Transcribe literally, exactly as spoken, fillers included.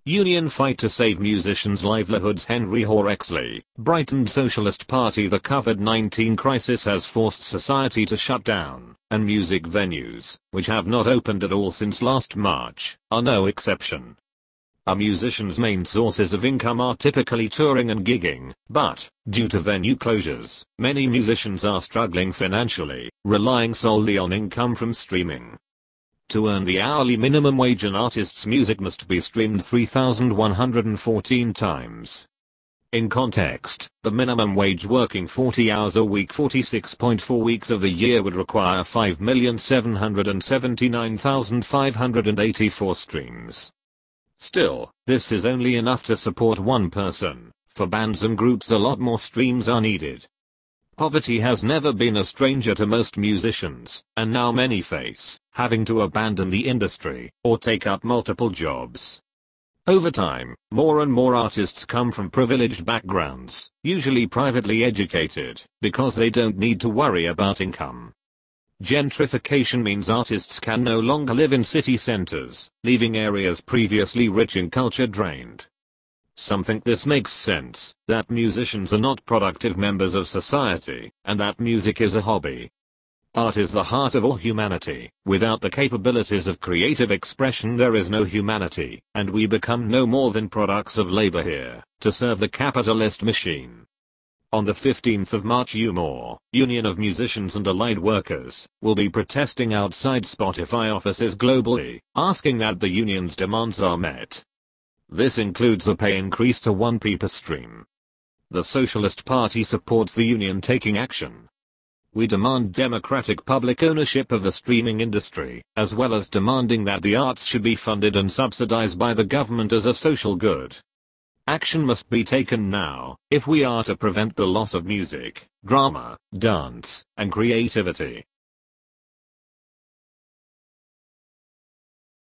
Union fight to save musicians' livelihoods. Henry Horexley, Brighton Socialist Party. The COVID nineteen crisis has forced society to shut down, and music venues, which have not opened at all since last March, are no exception. A musician's main sources of income are typically touring and gigging, but, due to venue closures, many musicians are struggling financially, relying solely on income from streaming. To earn the hourly minimum wage, an artist's music must be streamed three thousand one hundred fourteen times. In context, the minimum wage working forty hours a week forty-six point four weeks of the year would require five million seven hundred seventy-nine thousand five hundred eighty-four streams. Still, this is only enough to support one person. For bands and groups, a lot more streams are needed. Poverty has never been a stranger to most musicians, and now many face having to abandon the industry or take up multiple jobs. Over time, more and more artists come from privileged backgrounds, usually privately educated, because they don't need to worry about income. Gentrification means artists can no longer live in city centers, leaving areas previously rich in culture drained. Some think this makes sense, that musicians are not productive members of society, and that music is a hobby. Art is the heart of all humanity. Without the capabilities of creative expression, there is no humanity, and we become no more than products of labor here, to serve the capitalist machine. On the fifteenth of March, U M O R, Union of Musicians and Allied Workers, will be protesting outside Spotify offices globally, asking that the union's demands are met. This includes a pay increase to one p per stream. The Socialist Party supports the union taking action. We demand democratic public ownership of the streaming industry, as well as demanding that the arts should be funded and subsidized by the government as a social good. Action must be taken now, if we are to prevent the loss of music, drama, dance, and creativity.